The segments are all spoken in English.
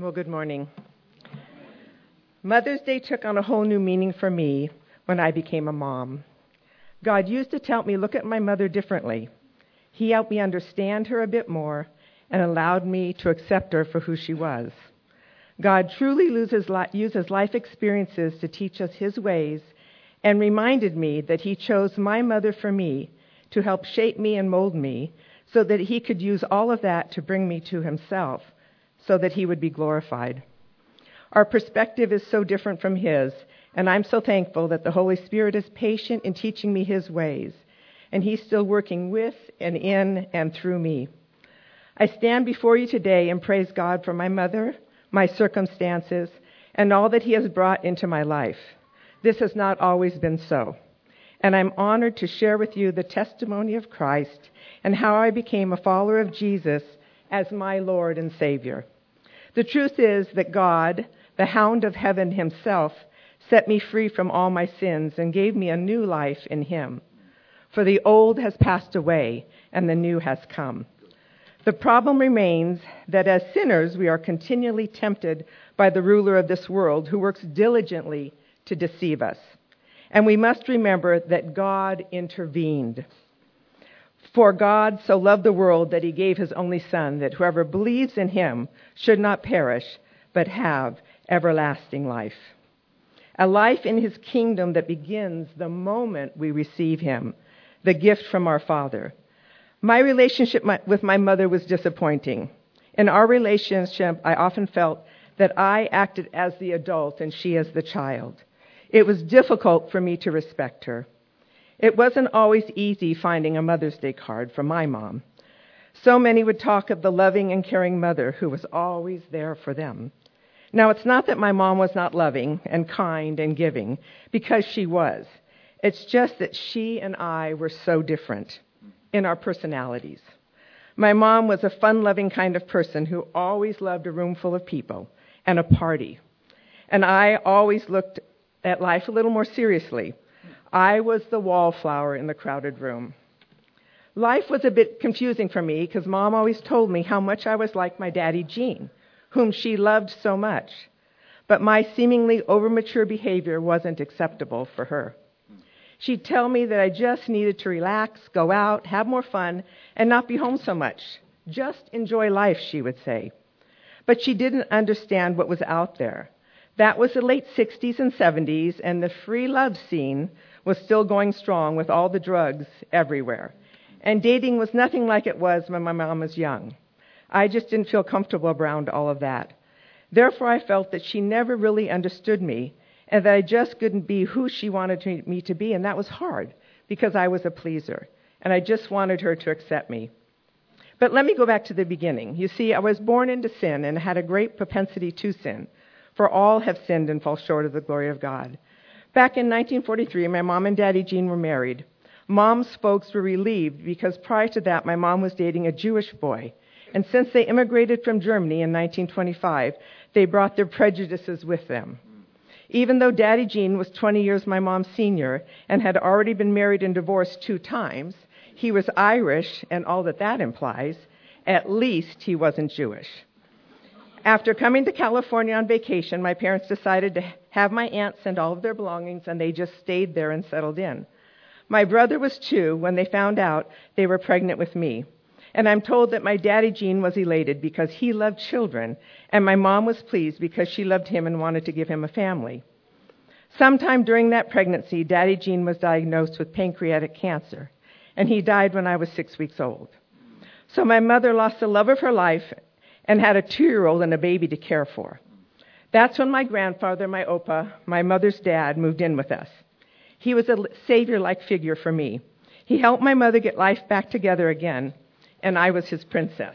Well, good morning. Mother's Day took on a whole new meaning for me when I became a mom. God used it to help me look at my mother differently. He helped me understand her a bit more and allowed me to accept her for who she was. God truly uses life experiences to teach us His ways and reminded me that He chose my mother for me to help shape me and mold me so that He could use all of that to bring me to Himself so that He would be glorified. Our perspective is so different from His, and I'm so thankful that the Holy Spirit is patient in teaching me His ways, and He's still working with and in and through me. I stand before you today and praise God for my mother, my circumstances, and all that He has brought into my life. This has not always been so, and I'm honored to share with you the testimony of Christ and how I became a follower of Jesus as my Lord and Savior. The truth is that God, the Hound of Heaven Himself, set me free from all my sins and gave me a new life in Him. For the old has passed away and the new has come. The problem remains that as sinners we are continually tempted by the ruler of this world who works diligently to deceive us. And we must remember that God intervened. For God so loved the world that He gave His only Son, that whoever believes in Him should not perish, but have everlasting life. A life in His kingdom that begins the moment we receive Him, the gift from our Father. My relationship with my mother was disappointing. In our relationship, I often felt that I acted as the adult and she as the child. It was difficult for me to respect her. It wasn't always easy finding a Mother's Day card from my mom. So many would talk of the loving and caring mother who was always there for them. Now, it's not that my mom was not loving and kind and giving, because she was. It's just that she and I were so different in our personalities. My mom was a fun-loving kind of person who always loved a room full of people and a party. And I always looked at life a little more seriously. I was the wallflower in the crowded room. Life was a bit confusing for me because Mom always told me how much I was like my daddy, Gene, whom she loved so much. But my seemingly overmature behavior wasn't acceptable for her. She'd tell me that I just needed to relax, go out, have more fun, and not be home so much. Just enjoy life, she would say. But she didn't understand what was out there. That was the late 60s and 70s, and the free love scene was still going strong with all the drugs everywhere. And dating was nothing like it was when my mom was young. I just didn't feel comfortable around all of that. Therefore, I felt that she never really understood me and that I just couldn't be who she wanted me to be, and that was hard because I was a pleaser, and I just wanted her to accept me. But let me go back to the beginning. You see, I was born into sin and had a great propensity to sin, for all have sinned and fall short of the glory of God. Back in 1943, my mom and daddy, Gene, were married. Mom's folks were relieved because prior to that, my mom was dating a Jewish boy. And since they immigrated from Germany in 1925, they brought their prejudices with them. Even though Daddy Gene was 20 years my mom's senior and had already been married and divorced 2 times, he was Irish, and all that implies, at least he wasn't Jewish. After coming to California on vacation, my parents decided to have my aunt send all of their belongings, and they just stayed there and settled in. My brother was 2 when they found out they were pregnant with me. And I'm told that my daddy, Gene, was elated because he loved children, and my mom was pleased because she loved him and wanted to give him a family. Sometime during that pregnancy, Daddy Gene was diagnosed with pancreatic cancer, and he died when I was 6 weeks old. So my mother lost the love of her life and had a 2-year-old and a baby to care for. That's when my grandfather, my Opa, my mother's dad, moved in with us. He was a savior-like figure for me. He helped my mother get life back together again, and I was his princess.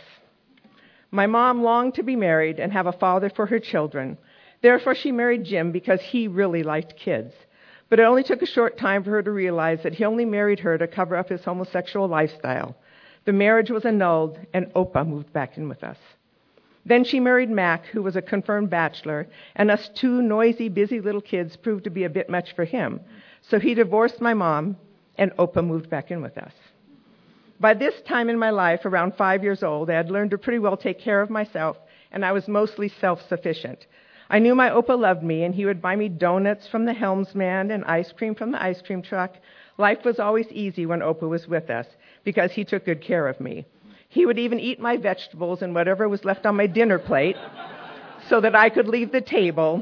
My mom longed to be married and have a father for her children. Therefore, she married Jim because he really liked kids. But it only took a short time for her to realize that he only married her to cover up his homosexual lifestyle. The marriage was annulled, and Opa moved back in with us. Then she married Mac, who was a confirmed bachelor, and us 2 noisy, busy little kids proved to be a bit much for him. So he divorced my mom, and Opa moved back in with us. By this time in my life, around 5 years old, I had learned to pretty well take care of myself and I was mostly self-sufficient. I knew my Opa loved me, and he would buy me donuts from the helmsman and ice cream from the ice cream truck. Life was always easy when Opa was with us because he took good care of me. He would even eat my vegetables and whatever was left on my dinner plate so that I could leave the table.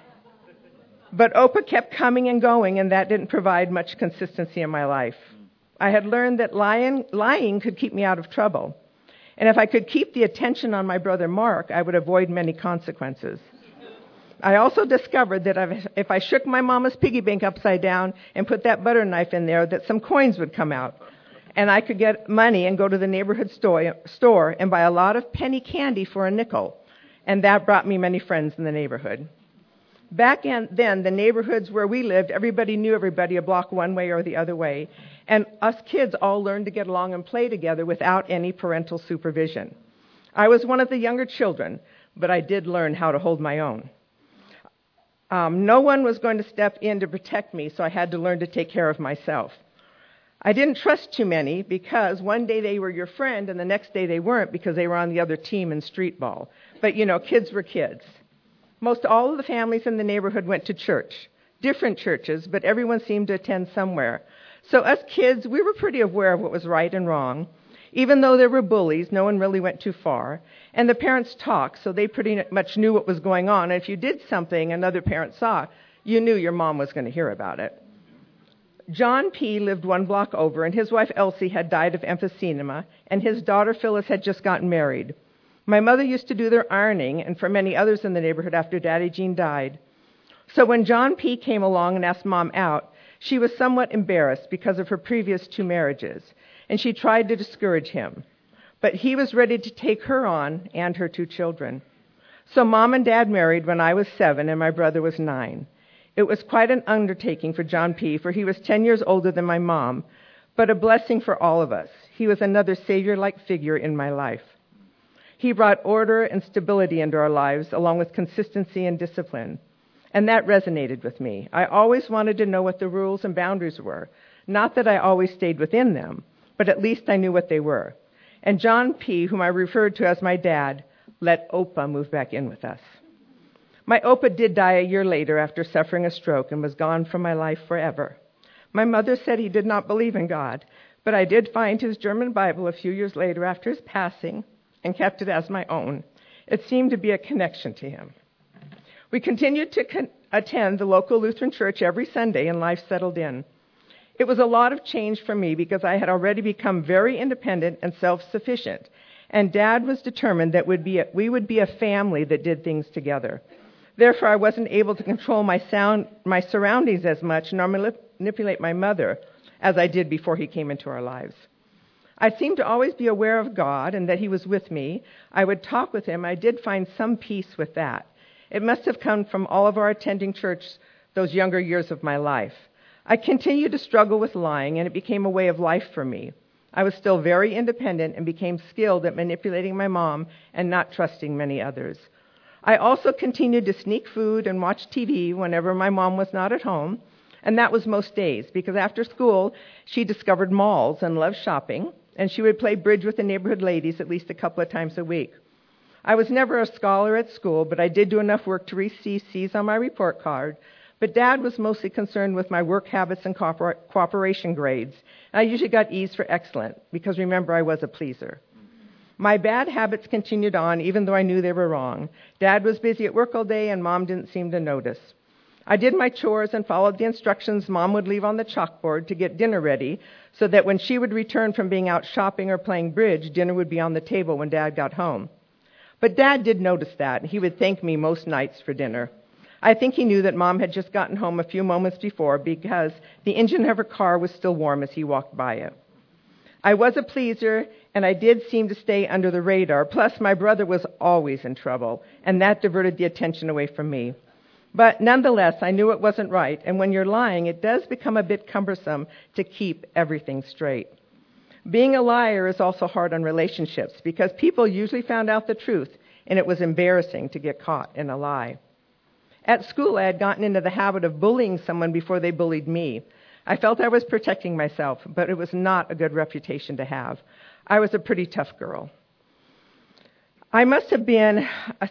But Opa kept coming and going, and that didn't provide much consistency in my life. I had learned that lying could keep me out of trouble. And if I could keep the attention on my brother Mark, I would avoid many consequences. I also discovered that if I shook my mama's piggy bank upside down and put that butter knife in there, that some coins would come out. And I could get money and go to the neighborhood store and buy a lot of penny candy for a nickel. And that brought me many friends in the neighborhood. Back then, the neighborhoods where we lived, everybody knew everybody a block one way or the other way. And us kids all learned to get along and play together without any parental supervision. I was one of the younger children, but I did learn how to hold my own. No one was going to step in to protect me, so I had to learn to take care of myself. I didn't trust too many because one day they were your friend and the next day they weren't because they were on the other team in street ball. But, kids were kids. Most all of the families in the neighborhood went to church, different churches, but everyone seemed to attend somewhere. So us kids, we were pretty aware of what was right and wrong. Even though there were bullies, no one really went too far. And the parents talked, so they pretty much knew what was going on. And if you did something another parent saw, you knew your mom was going to hear about it. John P. lived one block over, and his wife Elsie had died of emphysema, and his daughter Phyllis had just gotten married. My mother used to do their ironing, and for many others in the neighborhood after Daddy Jean died. So when John P. came along and asked Mom out, she was somewhat embarrassed because of her previous 2 marriages, and she tried to discourage him. But he was ready to take her on and her 2 children. So Mom and Dad married when I was 7 and my brother was 9. It was quite an undertaking for John P., for he was 10 years older than my mom, but a blessing for all of us. He was another savior-like figure in my life. He brought order and stability into our lives, along with consistency and discipline. And that resonated with me. I always wanted to know what the rules and boundaries were. Not that I always stayed within them, but at least I knew what they were. And John P., whom I referred to as my dad, let Opa move back in with us. My Opa did die a year later after suffering a stroke and was gone from my life forever. My mother said he did not believe in God, but I did find his German Bible a few years later after his passing and kept it as my own. It seemed to be a connection to him. We continued to attend the local Lutheran church every Sunday, and life settled in. It was a lot of change for me because I had already become very independent and self-sufficient, and Dad was determined that we would be a family that did things together. Therefore, I wasn't able to control my surroundings as much, nor manipulate my mother as I did before he came into our lives. I seemed to always be aware of God and that he was with me. I would talk with him. I did find some peace with that. It must have come from all of our attending church those younger years of my life. I continued to struggle with lying, and it became a way of life for me. I was still very independent and became skilled at manipulating my mom and not trusting many others. I also continued to sneak food and watch TV whenever my mom was not at home, and that was most days, because after school, she discovered malls and loved shopping, and she would play bridge with the neighborhood ladies at least a couple of times a week. I was never a scholar at school, but I did do enough work to receive C's on my report card. But Dad was mostly concerned with my work habits and cooperation grades. And I usually got E's for excellent, because remember, I was a pleaser. My bad habits continued on, even though I knew they were wrong. Dad was busy at work all day, and Mom didn't seem to notice. I did my chores and followed the instructions Mom would leave on the chalkboard to get dinner ready, so that when she would return from being out shopping or playing bridge, dinner would be on the table when Dad got home. But Dad did notice that, and he would thank me most nights for dinner. I think he knew that Mom had just gotten home a few moments before because the engine of her car was still warm as he walked by it. I was a pleaser, and I did seem to stay under the radar. Plus, my brother was always in trouble, and that diverted the attention away from me. But nonetheless, I knew it wasn't right, and when you're lying, it does become a bit cumbersome to keep everything straight. Being a liar is also hard on relationships because people usually found out the truth, and it was embarrassing to get caught in a lie. At school, I had gotten into the habit of bullying someone before they bullied me. I felt I was protecting myself, but it was not a good reputation to have. I was a pretty tough girl. I must have been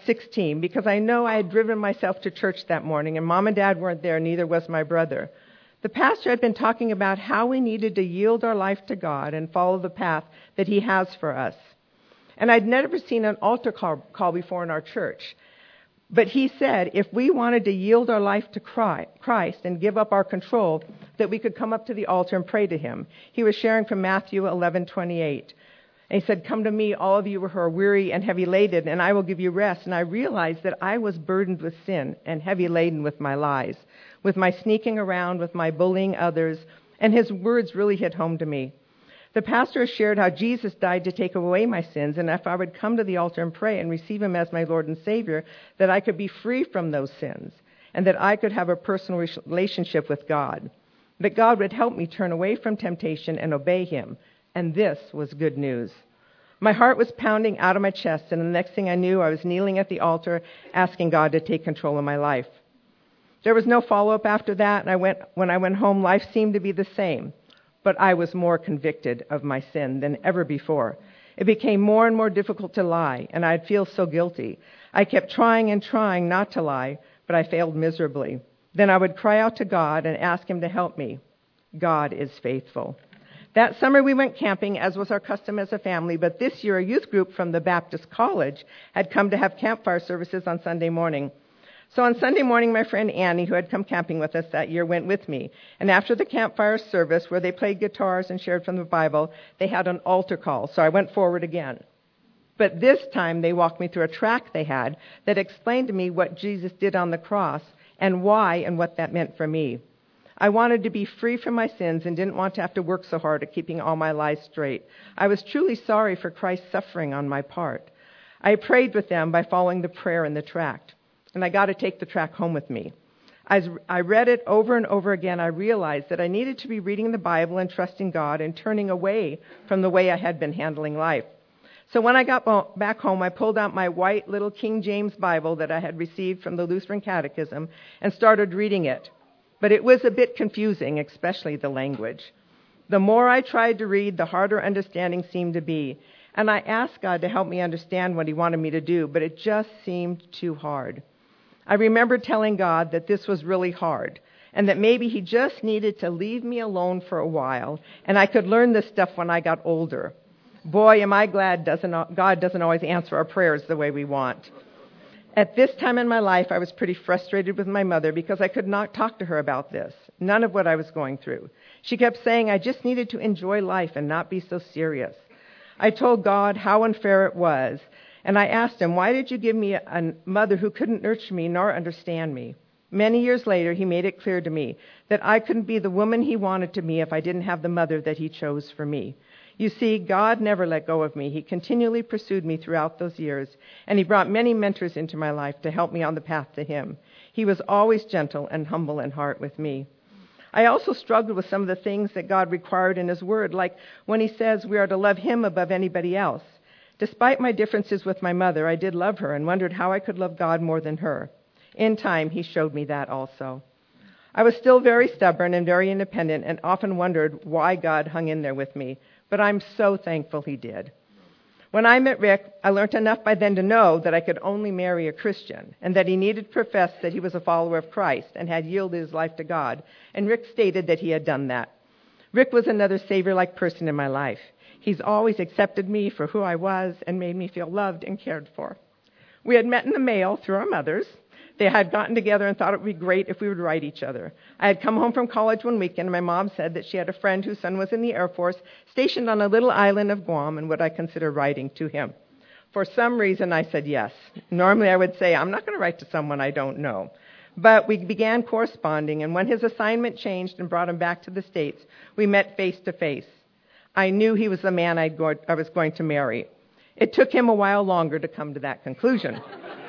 16 because I know I had driven myself to church that morning, and Mom and Dad weren't there, neither was my brother. The pastor had been talking about how we needed to yield our life to God and follow the path that He has for us. And I'd never seen an altar call before in our church. But he said if we wanted to yield our life to Christ and give up our control, that we could come up to the altar and pray to Him. He was sharing from Matthew 11:28. And he said, "Come to me, all of you who are weary and heavy laden, and I will give you rest." And I realized that I was burdened with sin and heavy laden with my lies, with my sneaking around, with my bullying others, and his words really hit home to me. The pastor shared how Jesus died to take away my sins, and if I would come to the altar and pray and receive Him as my Lord and Savior, that I could be free from those sins, and that I could have a personal relationship with God, that God would help me turn away from temptation and obey Him. And this was good news. My heart was pounding out of my chest, and the next thing I knew, I was kneeling at the altar, asking God to take control of my life. There was no follow-up after that, and when I went home, life seemed to be the same. But I was more convicted of my sin than ever before. It became more and more difficult to lie, and I'd feel so guilty. I kept trying and trying not to lie, but I failed miserably. Then I would cry out to God and ask Him to help me. God is faithful. That summer we went camping, as was our custom as a family, but this year a youth group from the Baptist College had come to have campfire services on Sunday morning. So on Sunday morning, my friend Annie, who had come camping with us that year, went with me. And after the campfire service, where they played guitars and shared from the Bible, they had an altar call, so I went forward again. But this time, they walked me through a tract they had that explained to me what Jesus did on the cross and why and what that meant for me. I wanted to be free from my sins and didn't want to have to work so hard at keeping all my lies straight. I was truly sorry for Christ's suffering on my part. I prayed with them by following the prayer in the tract. And I got to take the tract home with me. As I read it over and over again, I realized that I needed to be reading the Bible and trusting God and turning away from the way I had been handling life. So when I got back home, I pulled out my white little King James Bible that I had received from the Lutheran Catechism and started reading it. But it was a bit confusing, especially the language. The more I tried to read, the harder understanding seemed to be. And I asked God to help me understand what He wanted me to do, but it just seemed too hard. I remember telling God that this was really hard and that maybe He just needed to leave me alone for a while and I could learn this stuff when I got older. Boy, am I glad God doesn't always answer our prayers the way we want. At this time in my life, I was pretty frustrated with my mother because I could not talk to her about this, none of what I was going through. She kept saying I just needed to enjoy life and not be so serious. I told God how unfair it was. And I asked Him, why did you give me a mother who couldn't nurture me nor understand me? Many years later, He made it clear to me that I couldn't be the woman He wanted to me if I didn't have the mother that He chose for me. You see, God never let go of me. He continually pursued me throughout those years, and He brought many mentors into my life to help me on the path to Him. He was always gentle and humble in heart with me. I also struggled with some of the things that God required in His Word, like when He says we are to love Him above anybody else. Despite my differences with my mother, I did love her and wondered how I could love God more than her. In time, He showed me that also. I was still very stubborn and very independent and often wondered why God hung in there with me, but I'm so thankful He did. When I met Rick, I learned enough by then to know that I could only marry a Christian and that he needed to profess that he was a follower of Christ and had yielded his life to God, and Rick stated that he had done that. Rick was another Savior-like person in my life. He's always accepted me for who I was and made me feel loved and cared for. We had met in the mail through our mothers. They had gotten together and thought it would be great if we would write each other. I had come home from college one weekend, and my mom said that she had a friend whose son was in the Air Force, stationed on a little island of Guam, and would I consider writing to him? For some reason, I said yes. Normally, I would say, I'm not going to write to someone I don't know. But we began corresponding, and when his assignment changed and brought him back to the States, we met face to face. I knew he was the man I was going to marry. It took him a while longer to come to that conclusion.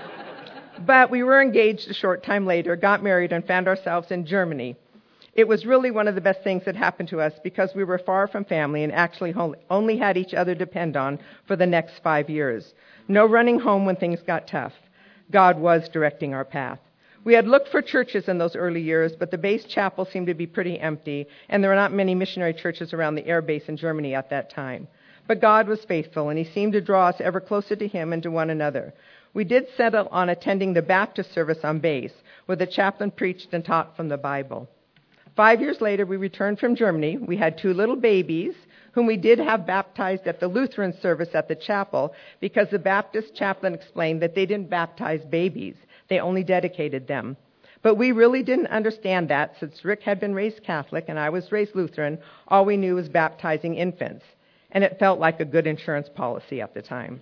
But we were engaged a short time later, got married, and found ourselves in Germany. It was really one of the best things that happened to us because we were far from family and actually only had each other to depend on for the next 5 years. No running home when things got tough. God was directing our path. We had looked for churches in those early years, but the base chapel seemed to be pretty empty, and there were not many missionary churches around the air base in Germany at that time. But God was faithful, and he seemed to draw us ever closer to him and to one another. We did settle on attending the Baptist service on base, where the chaplain preached and taught from the Bible. 5 years later, we returned from Germany. We had 2 little babies, whom we did have baptized at the Lutheran service at the chapel, because the Baptist chaplain explained that they didn't baptize babies. They only dedicated them. But we really didn't understand that, since Rick had been raised Catholic and I was raised Lutheran. All we knew was baptizing infants, and it felt like a good insurance policy at the time.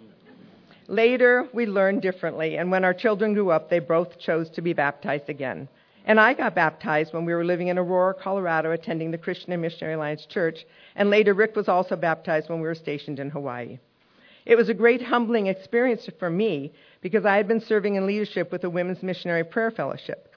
Later, we learned differently, and when our children grew up, they both chose to be baptized again. And I got baptized when we were living in Aurora, Colorado, attending the Christian and Missionary Alliance Church, and later Rick was also baptized when we were stationed in Hawaii. It was a great humbling experience for me, because I had been serving in leadership with the Women's Missionary Prayer Fellowship.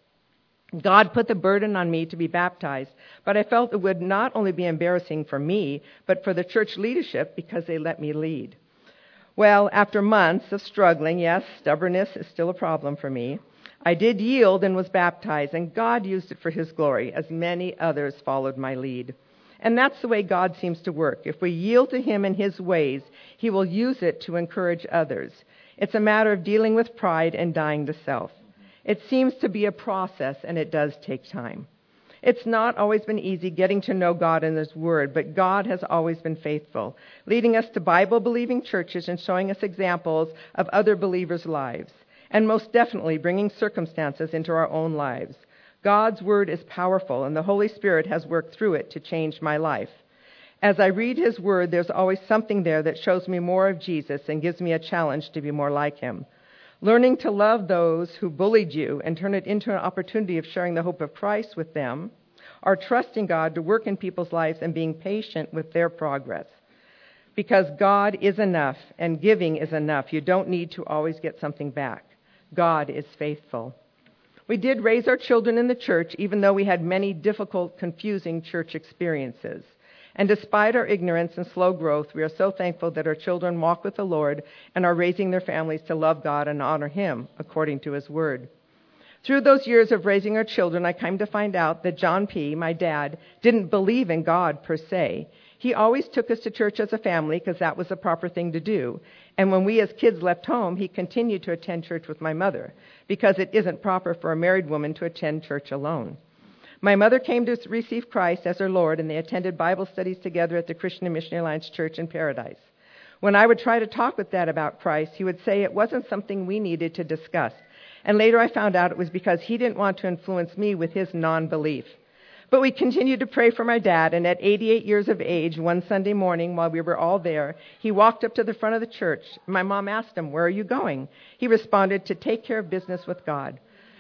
God put the burden on me to be baptized, but I felt it would not only be embarrassing for me, but for the church leadership, because they let me lead. Well, after months of struggling, yes, stubbornness is still a problem for me, I did yield and was baptized, and God used it for his glory, as many others followed my lead. And that's the way God seems to work. If we yield to him in his ways, he will use it to encourage others. It's a matter of dealing with pride and dying to self. It seems to be a process, and it does take time. It's not always been easy getting to know God and his word, but God has always been faithful, leading us to Bible-believing churches and showing us examples of other believers' lives, and most definitely bringing circumstances into our own lives. God's word is powerful, and the Holy Spirit has worked through it to change my life. As I read his word, there's always something there that shows me more of Jesus and gives me a challenge to be more like him. Learning to love those who bullied you and turn it into an opportunity of sharing the hope of Christ with them, or trusting God to work in people's lives and being patient with their progress. Because God is enough and giving is enough. You don't need to always get something back. God is faithful. We did raise our children in the church, even though we had many difficult, confusing church experiences. And despite our ignorance and slow growth, we are so thankful that our children walk with the Lord and are raising their families to love God and honor him according to his word. Through those years of raising our children, I came to find out that John P., my dad, didn't believe in God per se. He always took us to church as a family because that was the proper thing to do. And when we as kids left home, he continued to attend church with my mother, because it isn't proper for a married woman to attend church alone. My mother came to receive Christ as her Lord, and they attended Bible studies together at the Christian and Missionary Alliance Church in Paradise. When I would try to talk with Dad about Christ, he would say it wasn't something we needed to discuss. And later I found out it was because he didn't want to influence me with his non-belief. But we continued to pray for my dad, and at 88 years of age, one Sunday morning while we were all there, he walked up to the front of the church. My mom asked him, "Where are you going?" He responded, "To take care of business with God."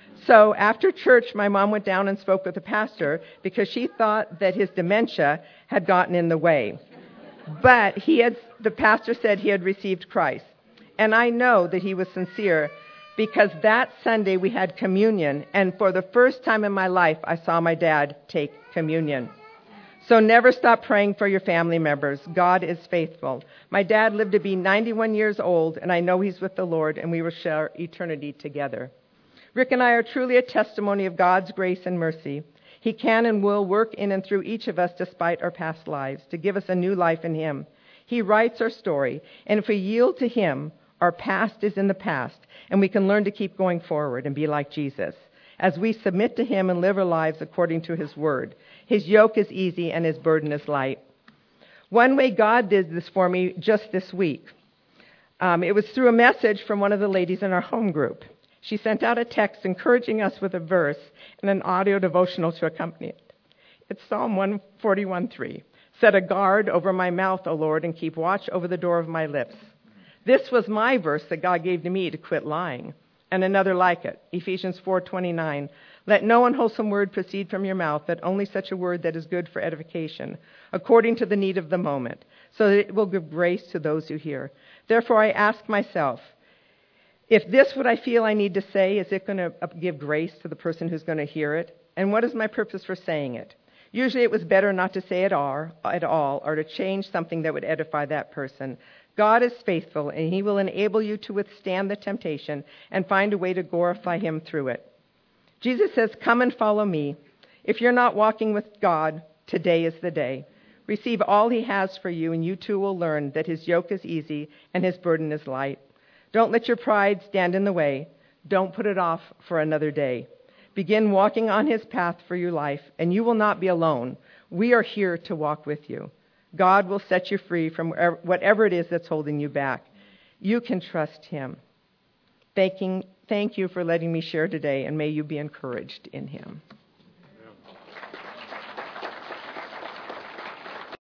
So after church, my mom went down and spoke with the pastor because she thought that his dementia had gotten in the way. But the pastor said he had received Christ. And I know that he was sincere, because that Sunday we had communion, and for the first time in my life, I saw my dad take communion. So never stop praying for your family members. God is faithful. My dad lived to be 91 years old, and I know he's with the Lord, and we will share eternity together. Rick and I are truly a testimony of God's grace and mercy. He can and will work in and through each of us despite our past lives to give us a new life in him. He writes our story, and if we yield to him, our past is in the past, and we can learn to keep going forward and be like Jesus as we submit to him and live our lives according to his word. His yoke is easy and his burden is light. One way God did this for me just this week, it was through a message from one of the ladies in our home group. She sent out a text encouraging us with a verse and an audio devotional to accompany it. It's Psalm 141:3. Set a guard over my mouth, O Lord, and keep watch over the door of my lips. This was my verse that God gave to me to quit lying. And another like it, Ephesians 4:29. Let no unwholesome word proceed from your mouth, but only such a word that is good for edification, according to the need of the moment, so that it will give grace to those who hear. Therefore I ask myself, if this what I feel I need to say, is it going to give grace to the person who's going to hear it? And what is my purpose for saying it? Usually it was better not to say it at all, or to change something that would edify that person. God is faithful, and he will enable you to withstand the temptation and find a way to glorify him through it. Jesus says, "Come and follow me." If you're not walking with God, today is the day. Receive all he has for you, and you too will learn that his yoke is easy and his burden is light. Don't let your pride stand in the way. Don't put it off for another day. Begin walking on his path for your life, and you will not be alone. We are here to walk with you. God will set you free from whatever it is that's holding you back. You can trust him. Thank you for letting me share today, and may you be encouraged in him.